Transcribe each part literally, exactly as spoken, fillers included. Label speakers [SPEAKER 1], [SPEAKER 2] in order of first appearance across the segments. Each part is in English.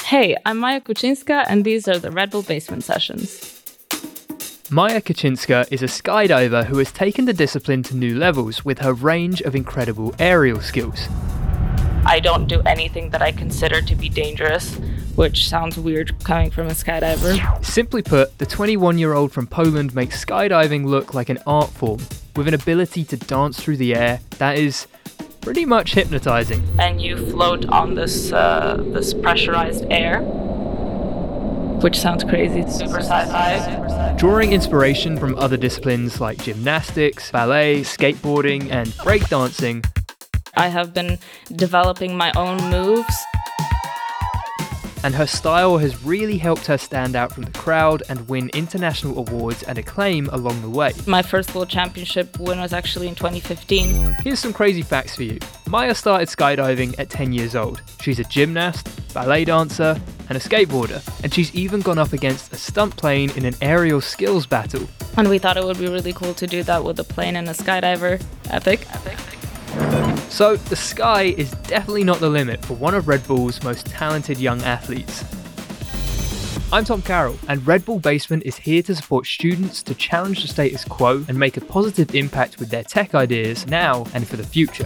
[SPEAKER 1] Hey, I'm Maja Kuczynska, and these are the Red Bull Basement Sessions.
[SPEAKER 2] Maja Kuczynska is a skydiver who has taken the discipline to new levels with her range of incredible aerial skills.
[SPEAKER 1] I don't do anything that I consider to be dangerous, which sounds weird coming from a skydiver.
[SPEAKER 2] Simply put, the twenty-one-year-old from Poland makes skydiving look like an art form, with an ability to dance through the air that is pretty much hypnotizing.
[SPEAKER 1] And you float on this uh, this pressurized air, which sounds crazy, super sci-fi.
[SPEAKER 2] Drawing inspiration from other disciplines like gymnastics, ballet, skateboarding, and breakdancing,
[SPEAKER 1] I have been developing my own moves.
[SPEAKER 2] And her style has really helped her stand out from the crowd and win international awards and acclaim along the way.
[SPEAKER 1] My first World Championship win was actually in twenty fifteen.
[SPEAKER 2] Here's some crazy facts for you. Maja started skydiving at ten years old. She's a gymnast, ballet dancer, and a skateboarder. And she's even gone up against a stunt plane in an aerial skills battle.
[SPEAKER 1] And we thought it would be really cool to do that with a plane and a skydiver. Epic. Epic.
[SPEAKER 2] So the sky is definitely not the limit for one of Red Bull's most talented young athletes. I'm Tom Carroll, and Red Bull Basement is here to support students to challenge the status quo and make a positive impact with their tech ideas now and for the future.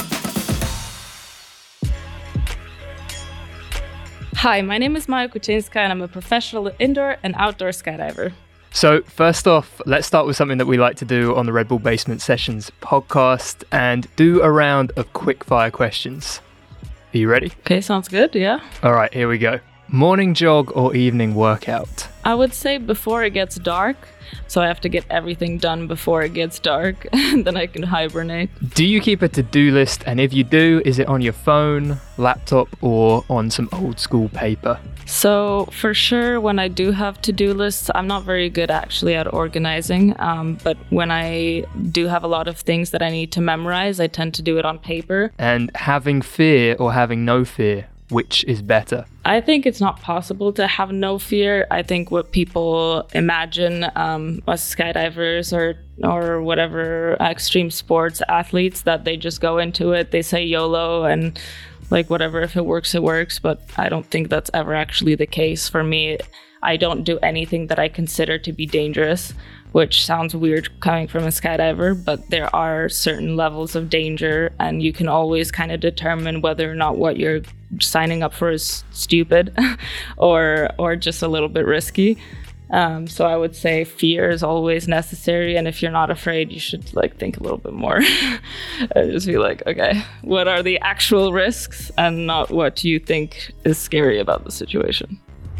[SPEAKER 1] Hi, my name is Maja Kuczynska, and I'm a professional indoor and outdoor skydiver.
[SPEAKER 2] So first off, let's start with something that we like to do on the Red Bull Basement Sessions podcast and do a round of quick fire questions. Are you ready?
[SPEAKER 1] Okay, sounds good, yeah.
[SPEAKER 2] All right, here we go. Morning jog or evening workout?
[SPEAKER 1] I would say before it gets dark, so I have to get everything done before it gets dark, and then I can hibernate.
[SPEAKER 2] Do you keep a to-do list? And if you do, is it on your phone, laptop, or on some old school paper?
[SPEAKER 1] So for sure, when I do have to-do lists, I'm not very good actually at organizing. Um, but when I do have a lot of things that I need to memorize, I tend to do it on paper.
[SPEAKER 2] And having fear or having no fear, which is better?
[SPEAKER 1] I think it's not possible to have no fear. I think what people imagine um, as skydivers or or whatever extreme sports athletes, that they just go into it, they say YOLO and like whatever, if it works, it works. But I don't think that's ever actually the case for me. I don't do anything that I consider to be dangerous, which sounds weird coming from a skydiver, but there are certain levels of danger, and you can always kind of determine whether or not what you're signing up for is stupid or or just a little bit risky. Um, so I would say fear is always necessary, and if you're not afraid, you should like think a little bit more. And just be like, okay, what are the actual risks, and not what you think is scary about the situation.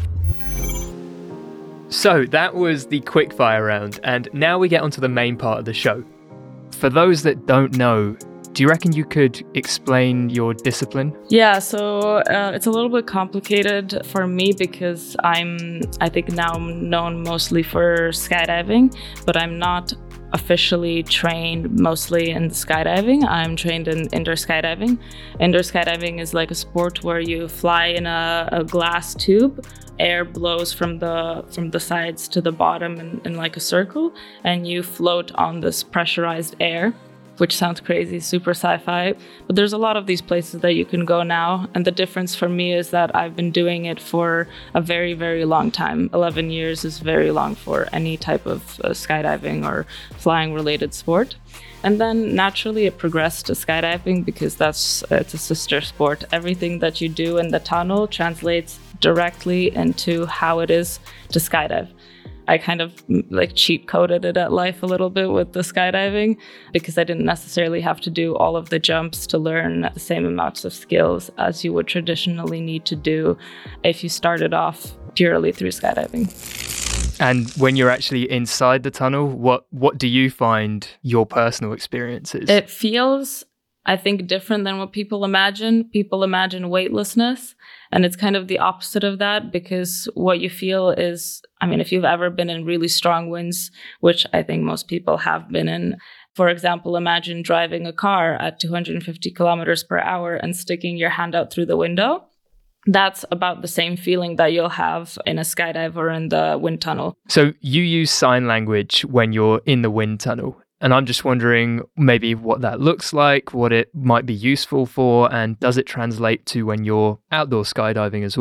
[SPEAKER 2] So that was the quickfire round, and now we get onto the main part of the show. For those that don't know, do you reckon you could explain your discipline?
[SPEAKER 1] Yeah, so uh, it's a little bit complicated for me because I'm, I think now known mostly for skydiving, but I'm not officially trained mostly in skydiving. I'm trained in indoor skydiving. Indoor skydiving is like a sport where you fly in a, a glass tube. Air blows from the from the sides to the bottom in, in like a circle, and you float on this pressurized air, which sounds crazy, super sci-fi. But there's a lot of these places that you can go now. And the difference for me is that I've been doing it for a very, very long time. eleven years is very long for any type of uh, skydiving or flying related sport. And then naturally it progressed to skydiving because that's it's a sister sport. Everything that you do in the tunnel translates directly into how it is to skydive. I kind of like cheat coded it at life a little bit with the skydiving because I didn't necessarily have to do all of the jumps to learn the same amounts of skills as you would traditionally need to do if you started off purely through skydiving.
[SPEAKER 2] And when you're actually inside the tunnel, what, what do you find your personal experience is?
[SPEAKER 1] It feels, I think, different than what people imagine. People imagine weightlessness, and it's kind of the opposite of that because what you feel is, I mean, if you've ever been in really strong winds, which I think most people have been in, for example, imagine driving a car at two hundred fifty kilometers per hour and sticking your hand out through the window. That's about the same feeling that you'll have in a skydive or in the wind tunnel.
[SPEAKER 2] So you use sign language when you're in the wind tunnel. And I'm just wondering maybe what that looks like, what it might be useful for, and does it translate to when you're outdoor skydiving as well?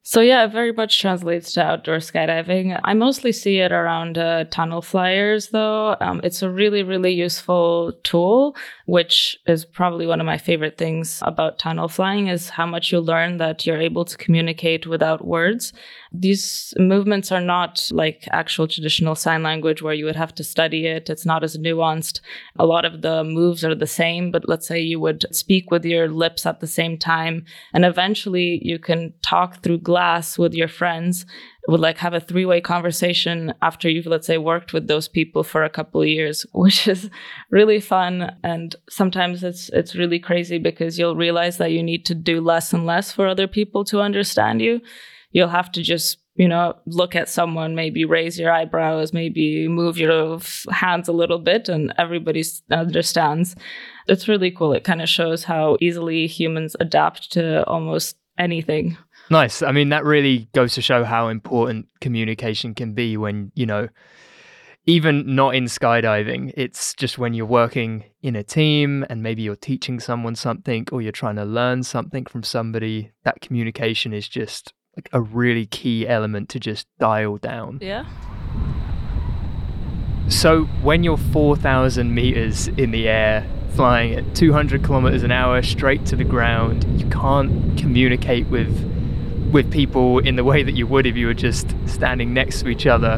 [SPEAKER 1] So yeah, it very much translates to outdoor skydiving. I mostly see it around uh, tunnel flyers, though. Um, it's a really, really useful tool, which is probably one of my favorite things about tunnel flying is how much you learn that you're able to communicate without words. These movements are not like actual traditional sign language where you would have to study it. It's not as nuanced. A lot of the moves are the same, but let's say you would speak with your lips at the same time, and eventually you can talk through glass with your friends, would like have a three-way conversation after you've, let's say, worked with those people for a couple of years, which is really fun. And sometimes it's it's really crazy because you'll realize that you need to do less and less for other people to understand you. You'll have to just, you know, look at someone, maybe raise your eyebrows, maybe move your hands a little bit, and everybody understands. It's really cool. It kind of shows how easily humans adapt to almost anything.
[SPEAKER 2] Nice. I mean, that really goes to show how important communication can be when, you know, even not in skydiving, it's just when you're working in a team and maybe you're teaching someone something or you're trying to learn something from somebody, that communication is just like a really key element to just dial down.
[SPEAKER 1] Yeah.
[SPEAKER 2] So when you're four thousand meters in the air, flying at two hundred kilometers an hour straight to the ground, you can't communicate with with people in the way that you would if you were just standing next to each other.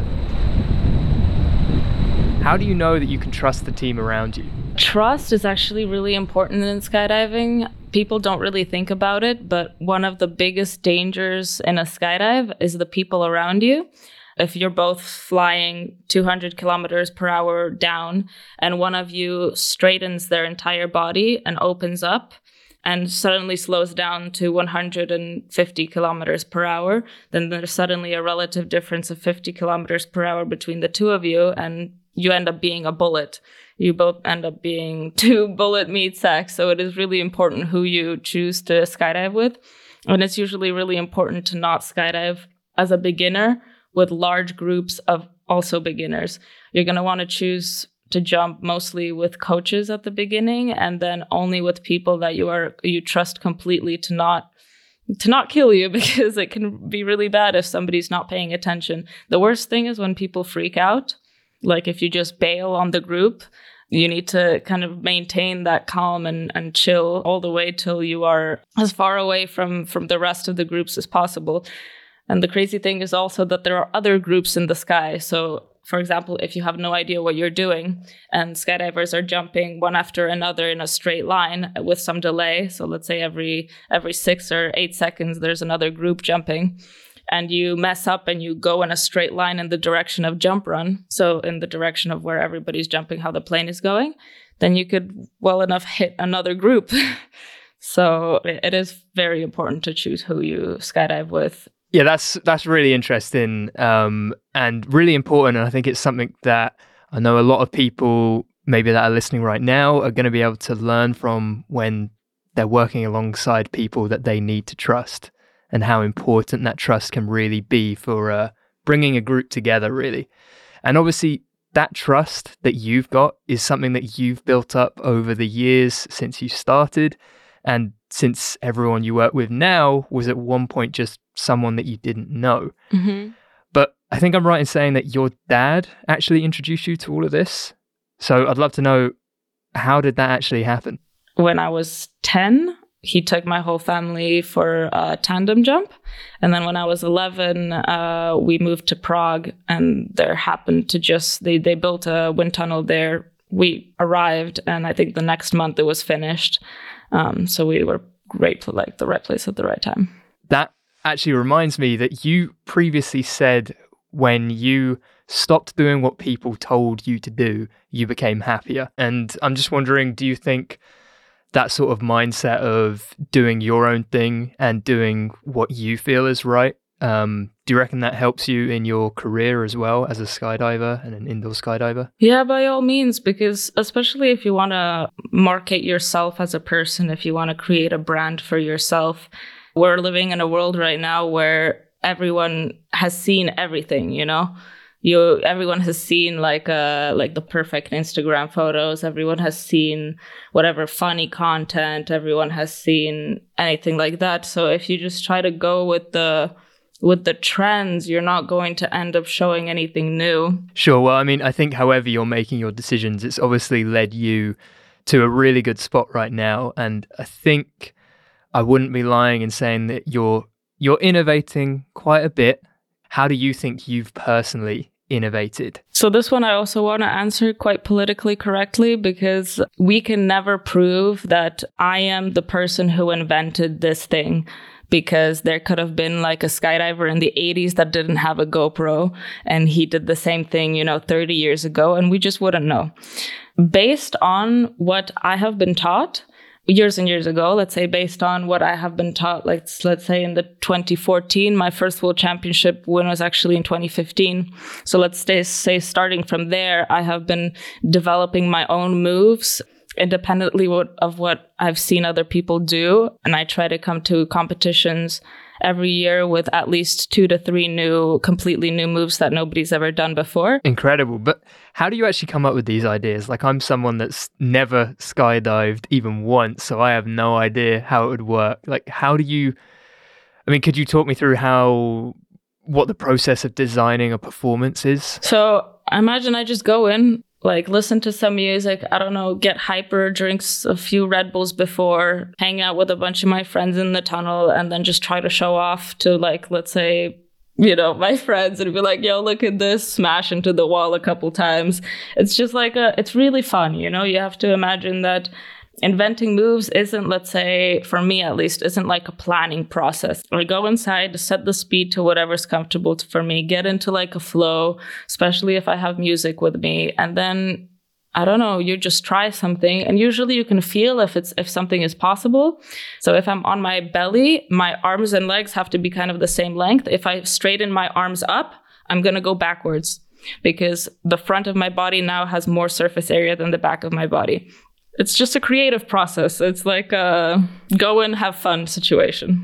[SPEAKER 2] How do you know that you can trust the team around you?
[SPEAKER 1] Trust is actually really important in skydiving. People don't really think about it, but one of the biggest dangers in a skydive is the people around you. If you're both flying two hundred kilometers per hour down and one of you straightens their entire body and opens up and suddenly slows down to one hundred fifty kilometers per hour, then there's suddenly a relative difference of fifty kilometers per hour between the two of you, and you end up being a bullet. You both end up being two bullet meat sacks. So it is really important who you choose to skydive with. And it's usually really important to not skydive as a beginner with large groups of also beginners. You're going to want to choose to jump mostly with coaches at the beginning, and then only with people that you are you trust completely to not to not kill you, because it can be really bad if somebody's not paying attention. The worst thing is when people freak out. Like if you just bail on the group, you need to kind of maintain that calm and, and chill all the way till you are as far away from, from the rest of the groups as possible. And the crazy thing is also that there are other groups in the sky. So, for example, if you have no idea what you're doing and skydivers are jumping one after another in a straight line with some delay, so let's say every every six or eight seconds, there's another group jumping, and you mess up and you go in a straight line in the direction of jump run, so in the direction of where everybody's jumping, how the plane is going, then you could well enough hit another group. So it is very important to choose who you skydive with.
[SPEAKER 2] Yeah, that's that's really interesting um, and really important. And I think it's something that I know a lot of people maybe that are listening right now are going to be able to learn from when they're working alongside people that they need to trust, and how important that trust can really be for uh, bringing a group together, really. And obviously, that trust that you've got is something that you've built up over the years since you started, and since everyone you work with now was at one point just someone that you didn't know.
[SPEAKER 1] Mm-hmm.
[SPEAKER 2] But I think I'm right in saying that your dad actually introduced you to all of this. So I'd love to know, how did that actually happen?
[SPEAKER 1] When I was ten, he took my whole family for a tandem jump. And then when I was eleven, uh, we moved to Prague, and there happened to just, they, they built a wind tunnel there. We arrived, and I think the next month it was finished. Um, so we were great to like the right place at the right time.
[SPEAKER 2] That actually reminds me that you previously said when you stopped doing what people told you to do, you became happier. And I'm just wondering, do you think that sort of mindset of doing your own thing and doing what you feel is right, um, do you reckon that helps you in your career as well as a skydiver and an indoor skydiver?
[SPEAKER 1] Yeah, by all means, because especially if you want to market yourself as a person, if you want to create a brand for yourself, we're living in a world right now where everyone has seen everything, you know? You, everyone has seen like uh like the perfect Instagram photos. Everyone has seen whatever funny content. Everyone has seen anything like that. So if you just try to go with the with the trends, you're not going to end up showing anything new.
[SPEAKER 2] Sure. Well, I mean, I think however you're making your decisions, it's obviously led you to a really good spot right now. And I think I wouldn't be lying in saying that you're you're innovating quite a bit. How do you think you've personally innovated?
[SPEAKER 1] So this one I also want to answer quite politically correctly, because we can never prove that I am the person who invented this thing. Because there could have been like a skydiver in the eighties that didn't have a GoPro and he did the same thing, you know, thirty years ago, and we just wouldn't know. Based on what I have been taught years and years ago, let's say based on what I have been taught, like let's say in the twenty fourteen, my first world championship win was actually in twenty fifteen. So let's stay, say starting from there, I have been developing my own moves independently of what I've seen other people do. And I try to come to competitions every year with at least two to three new, completely new moves that nobody's ever done before.
[SPEAKER 2] Incredible. But how do you actually come up with these ideas? Like, I'm someone that's never skydived even once, so I have no idea how it would work. Like, how do you, I mean, could you talk me through how, what the process of designing a performance is?
[SPEAKER 1] So imagine I just go in, like listen to some music, I don't know, get hyper, drink a few Red Bulls before, hang out with a bunch of my friends in the tunnel, and then just try to show off to, like, let's say, you know, my friends, and be like, yo, look at this, smash into the wall a couple times. It's just like a, it's really fun, you know? You have to imagine that inventing moves isn't, let's say, for me at least, isn't like a planning process. I go inside, set the speed to whatever's comfortable for me, get into like a flow, especially if I have music with me. And then, I don't know, you just try something. And usually you can feel if it's if something is possible. So if I'm on my belly, my arms and legs have to be kind of the same length. If I straighten my arms up, I'm going to go backwards because the front of my body now has more surface area than the back of my body. It's just a creative process. It's like a go and have fun situation.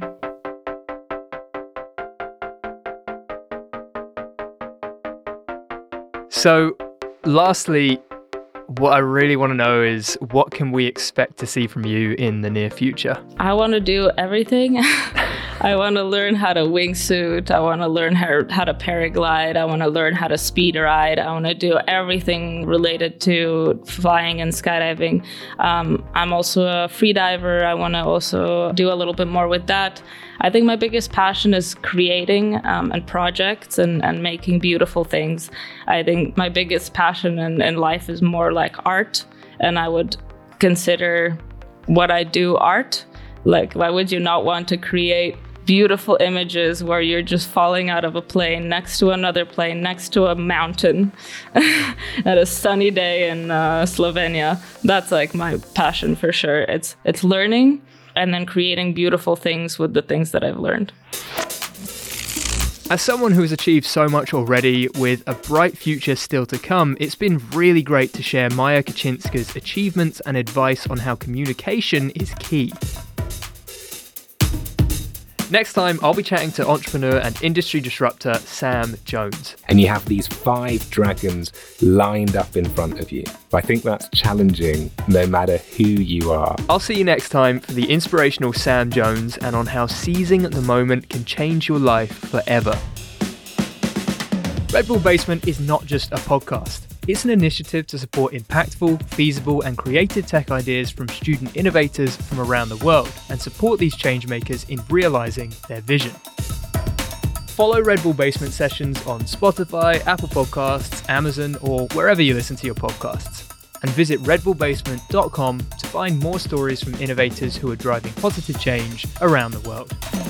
[SPEAKER 2] So, lastly, what I really want to know is, what can we expect to see from you in the near future?
[SPEAKER 1] I want to do everything. I want to learn how to wingsuit. I want to learn how, how to paraglide. I want to learn how to speed ride. I want to do everything related to flying and skydiving. Um, I'm also a free diver. I want to also do a little bit more with that. I think my biggest passion is creating um, and projects and, and making beautiful things. I think my biggest passion in, in life is more like art, and I would consider what I do art. Like, why would you not want to create beautiful images where you're just falling out of a plane next to another plane, next to a mountain at a sunny day in uh, Slovenia? That's like my passion for sure. It's it's learning and then creating beautiful things with the things that I've learned.
[SPEAKER 2] As someone who has achieved so much already with a bright future still to come, it's been really great to share Maja Kaczynska's achievements and advice on how communication is key. Next time, I'll be chatting to entrepreneur and industry disruptor Sam Jones.
[SPEAKER 3] And you have these five dragons lined up in front of you. I think that's challenging no matter who you are.
[SPEAKER 2] I'll see you next time for the inspirational Sam Jones and on how seizing the moment can change your life forever. Red Bull Basement is not just a podcast. It's an initiative to support impactful, feasible and creative tech ideas from student innovators from around the world and support these changemakers in realising their vision. Follow Red Bull Basement sessions on Spotify, Apple Podcasts, Amazon or wherever you listen to your podcasts. And visit red bull basement dot com to find more stories from innovators who are driving positive change around the world.